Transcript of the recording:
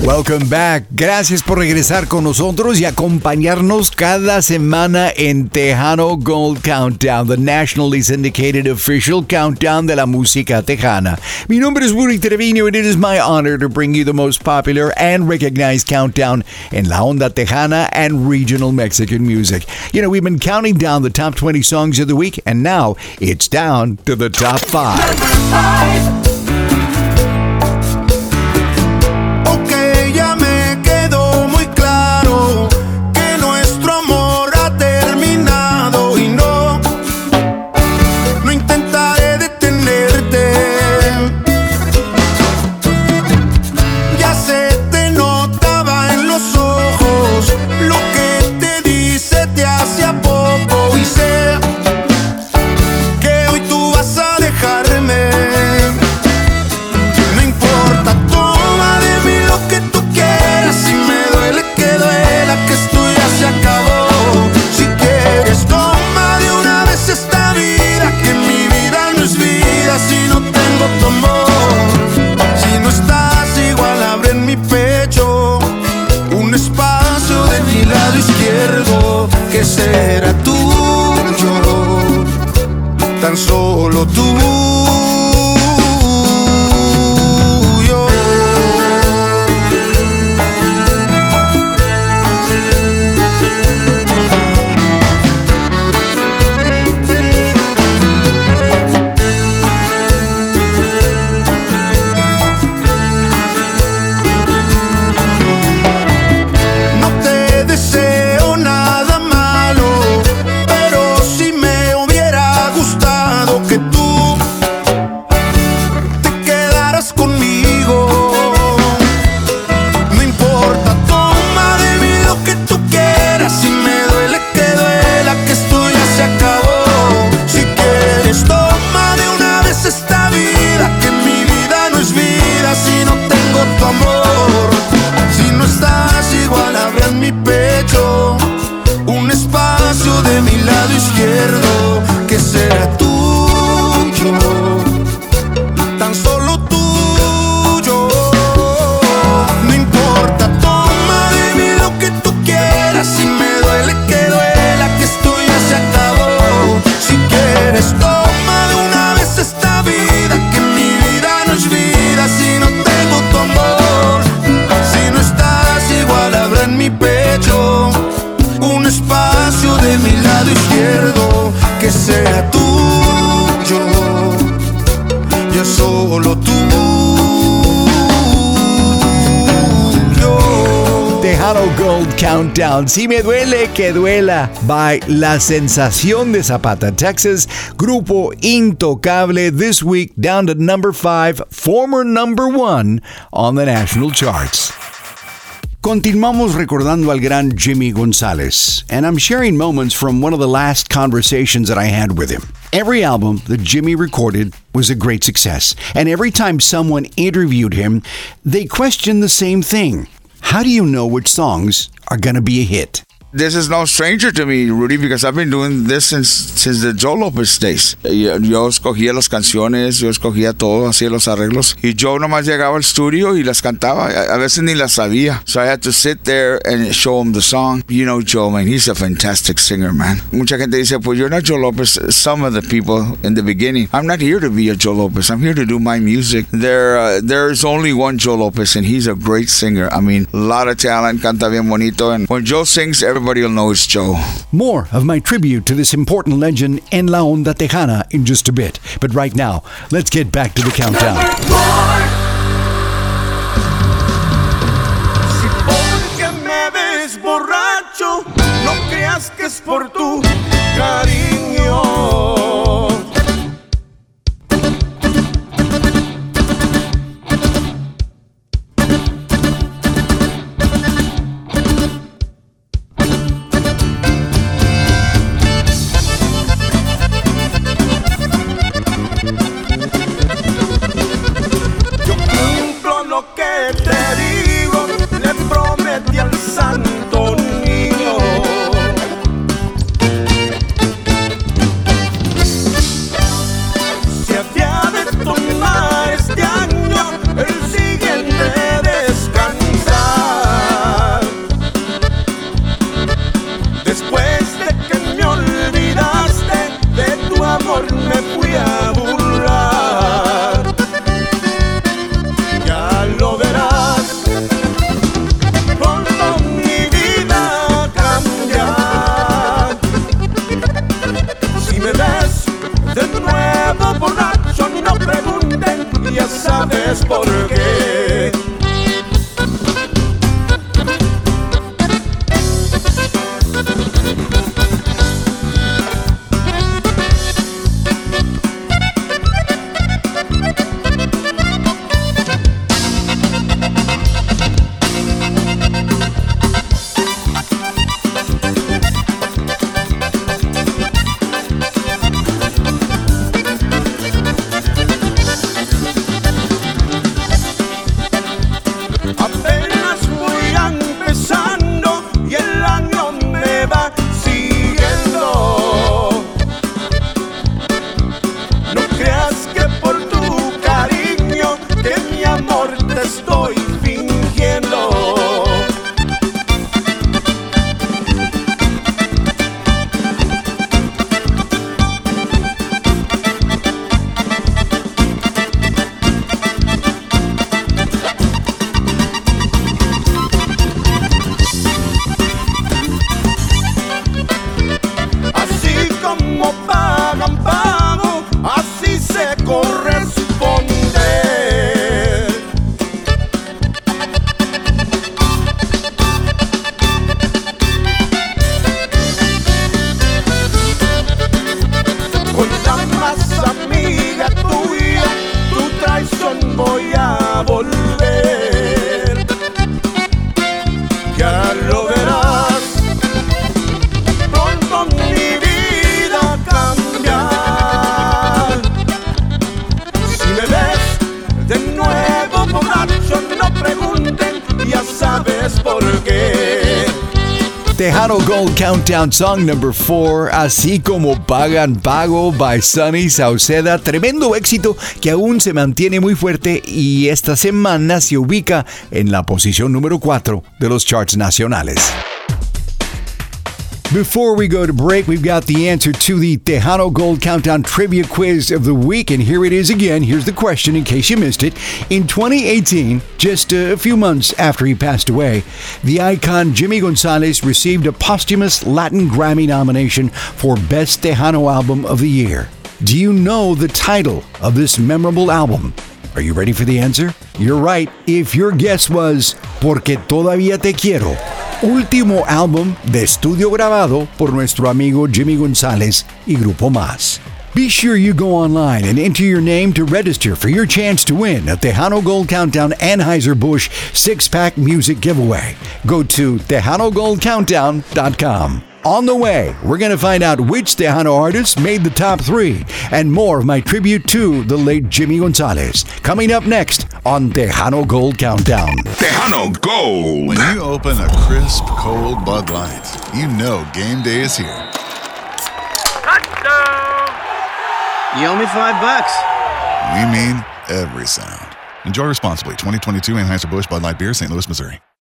Welcome back. Gracias por regresar con nosotros y acompañarnos cada semana en Tejano Gold Countdown, the nationally syndicated official countdown de la música tejana. Mi nombre es Rudy Trevino and it is my honor to bring you the most popular and recognized countdown in la onda tejana and regional Mexican music. You know, we've been counting down the top 20 songs of the week and now it's down to the top 5. Number 5. Será tuyo, tan solo tuyo. No te deseo nada malo, pero si me hubiera gustado que tú te quedaras conmigo. No importa, toma de mí lo que tú quieras. Si me duele, que duela, que esto ya se acabó. Si quieres, toma de una vez esta vida, que mi vida no es vida si no tengo tu amor. Si no estás igual, abre en mi pecho un espacio de mi lado izquierdo que será tuyo, tan solo tuyo. No importa, toma de mí lo que tú quieras. Si me duele, que duela, que esto ya se acabó. Si quieres, toma de una vez esta vida, que mi vida no es vida si no tengo tu amor. Si no estás igual, habrá en mi pecho un espacio de mi lado izquierdo que sea tuyo, yo solo tuyo. Tejano Gold Countdown. Si me duele, que duela. By La Sensación de Zapata, Texas. Grupo Intocable. This week down to number 5, former number 1 on the national charts. Continuamos recordando al gran Jimmy Gonzalez, and I'm sharing moments from one of the last conversations that I had with him. Every album that Jimmy recorded was a great success, and every time someone interviewed him, they questioned the same thing. How do you know which songs are going to be a hit? This is no stranger to me, Rudy, because I've been doing this since the Joe Lopez days. Yo escogía las canciones, yo escogía todo, hacía los arreglos. Y Joe nomás llegaba al estudio y las cantaba. A veces ni las sabía. So I had to sit there and show him the song. You know Joe, man, he's a fantastic singer, man. Mucha gente dice, pues you're not Joe Lopez. Some of the people in the beginning, I'm not here to be a Joe Lopez. I'm here to do my music. There's only one Joe Lopez, and he's a great singer. I mean, a lot of talent, canta bien bonito. And when Joe sings, everybody will know it's Joe. More of my tribute to this important legend en la onda tejana in just a bit. But right now, let's get back to the countdown. Si porque me ves borracho, no creas que es por tu cariño. sabes por qué. Estoy fingiendo. Así como pagan pago, así se corresponde. Amiga tuya, tu traición voy a volver. Ya lo verás, pronto mi vida cambiar. Si me ves de nuevo borracho, no pregunten, ya sabes por qué. Tejano Gold Countdown Song number 4, Así como pagan pago by Sonny Sauceda. Tremendo éxito que aún se mantiene muy fuerte y esta semana se ubica en la posición número 4 de los charts nacionales. Before we go to break, we've got the answer to the Tejano Gold Countdown Trivia Quiz of the Week, and here it is again. Here's the question in case you missed it. In 2018, just a few months after he passed away, the icon Jimmy Gonzalez received a posthumous Latin Grammy nomination for Best Tejano Album of the Year. Do you know the title of this memorable album? Are you ready for the answer? You're right. If your guess was Porque Todavía Te Quiero, último álbum de estudio grabado por nuestro amigo Jimmy Gonzalez y Grupo Más. Be sure you go online and enter your name to register for your chance to win a Tejano Gold Countdown Anheuser-Busch 6-pack music giveaway. Go to TejanoGoldCountdown.com. On the way, we're going to find out which Tejano artists made the top 3 and more of my tribute to the late Jimmy Gonzalez. Coming up next on Tejano Gold Countdown. Tejano Gold. When you open a crisp, cold Bud Light, you know game day is here. Touchdown! You owe me $5. We mean every sound. Enjoy responsibly. 2022 Anheuser-Busch Bud Light Beer, St. Louis, Missouri.